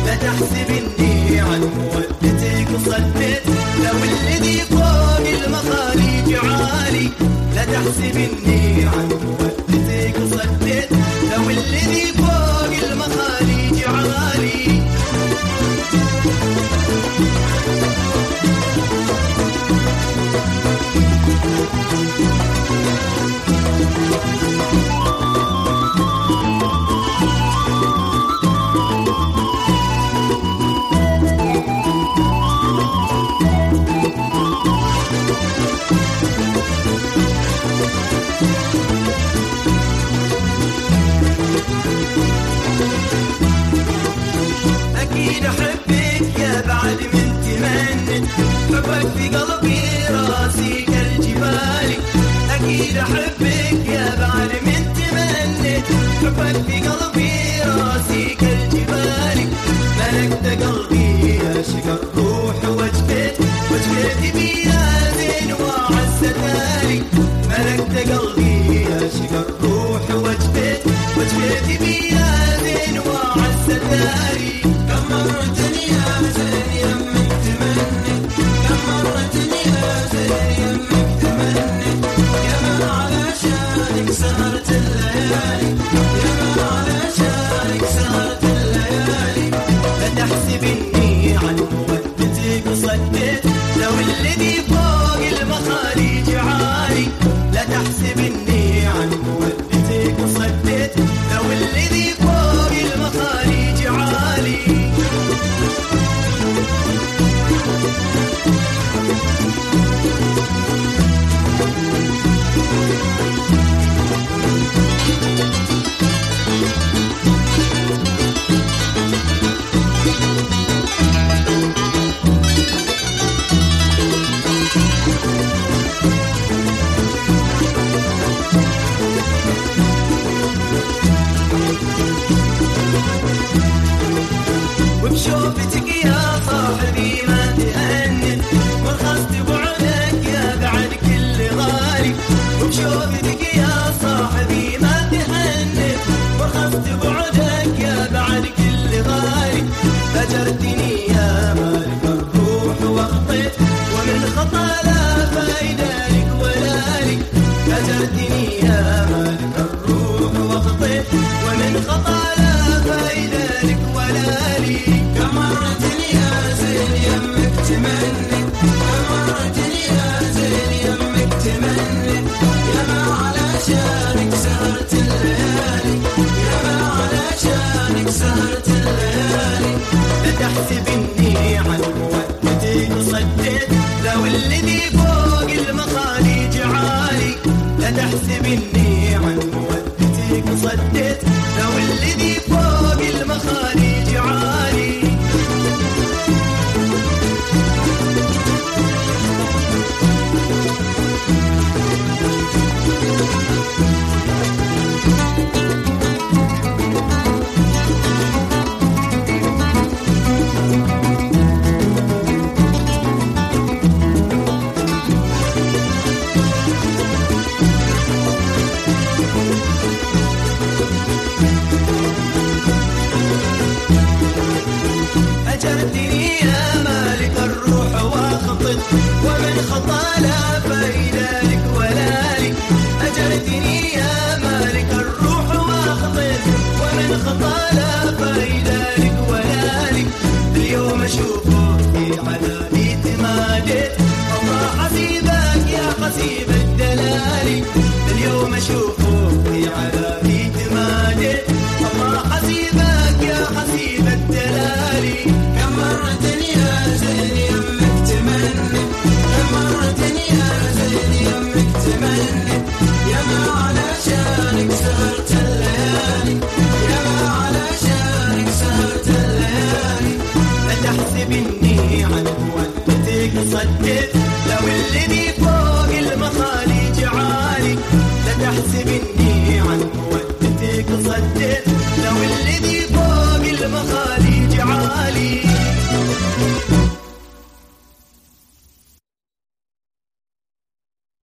لا تحسب إني عن مودتك صدت، لو الذي فوق المخاليق عالي. لا تحسب إني عن مودتك صدت، لو الذي فوق المخاليق عالي. أكيد أحبك يا بعد من تمنت، حبك في قلبي راسي كالجبال. أكيد أحبك يا بعد من تمنت، حبك في قلبي راسي كالجبال. ملكت قلبي عاشق الروح وجبت، وجبت بيا زين وعزتالي. ملكت قلبي عاشق الروح وجبت، وجبت بيا زين وعزتالي. كم مرتني يا زين يمك تمني، كم مرتني يا زين يمك تمني. يا من علشانك سهرت الليالي، يا من علشانك سهرت الليالي. لا تحسب إني عن مودتك صدت، لو الذي فوق المخاليق عالي. لا تحسب إني عن مودتك صدت، لو الذي فوق المخاليق عالي. وبشوفتك يا صاحبي ما تهنت، ورخصت بعدك يا بعد كل غالي. وبشوفتك يا صاحبي ما تهنت، ورخصت بعدك يا بعد كل غالي. هجرتني يا مالك الروح واخطيت، ومن خطا لا فايدة لك ولا لي. هجرتني يا مالك الروح واخطيت، ومن خطا لا فايدة لك ولا لي. كم مرتني يا زين يمك تمني، كم مرتني يا زين يمك تمني. يا ما علشانك سهرت الليالي، يا ما علشانك سهرت الليالي. لا تحسب إني عن مودتك صدت، لو الذي فوق المخاليق عالي. لا تحسب إني عن مودتك صدت، لو الذي فوق المخاليق عالي. هجرتني يا مالك الروح واخطت، ومن خطا لا فايدة لك ولا لي. هجرتني يا مالك الروح واخطت، ومن خطا لا فايدة لك ولا لي. اليوم اشوفك في عذابي تمادت، الله حسيبك يا حسيب الدلالي. اليوم اشوفك في عذابي تمادت، الله حسيبك يا حسيب الدلالي. كم مرتني يا زين يمك تمني، كم مرتني يا زين يمك تمني. يا ما علشانك سهرت الليالي، يا ما علشانك سهرت الليالي. لا تحسب إني عن مودتك صدت، لو الذي فوق المخاليق عالي. لا تحسب إني عن مودتك صدت، لو الذي